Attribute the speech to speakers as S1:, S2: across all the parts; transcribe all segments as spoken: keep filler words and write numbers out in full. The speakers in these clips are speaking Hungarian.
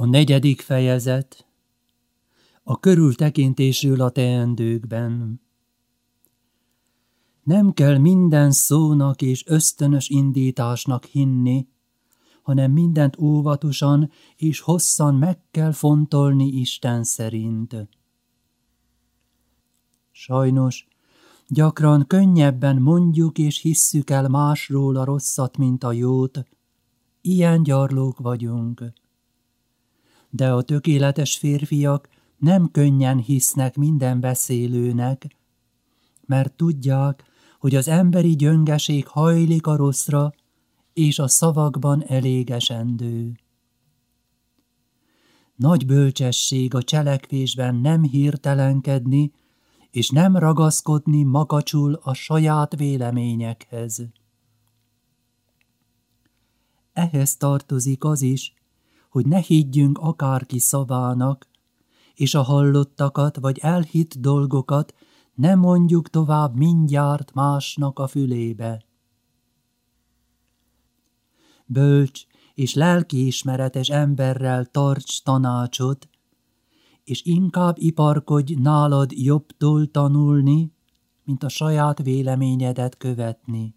S1: A negyedik fejezet. A körültekintésről a teendőkben. Nem kell minden szónak és ösztönös indításnak hinni, hanem mindent óvatosan és hosszan meg kell fontolni Isten szerint. Sajnos, gyakran könnyebben mondjuk és hisszük el másról a rosszat, mint a jót. Ilyen gyarlók vagyunk. De a tökéletes férfiak nem könnyen hisznek minden beszélőnek, mert tudják, hogy az emberi gyöngeség hajlik a rosszra, és a szavakban elégesendő. Nagy bölcsesség a cselekvésben nem hirtelenkedni, és nem ragaszkodni makacsul a saját véleményekhez. Ehhez tartozik az is, hogy ne higgyünk akárki szavának, és a hallottakat vagy elhitt dolgokat ne mondjuk tovább mindjárt másnak a fülébe. Bölcs és lelkiismeretes emberrel tarts tanácsot, és inkább iparkodj nálad jobbtól tanulni, mint a saját véleményedet követni.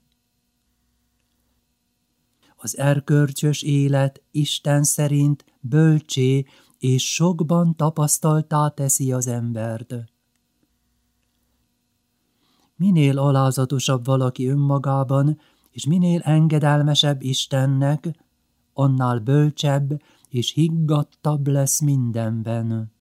S1: Az erkölcsös élet Isten szerint bölcsé és sokban tapasztalttá teszi az embert. Minél alázatosabb valaki önmagában, és minél engedelmesebb Istennek, annál bölcsebb és higgadtabb lesz mindenben.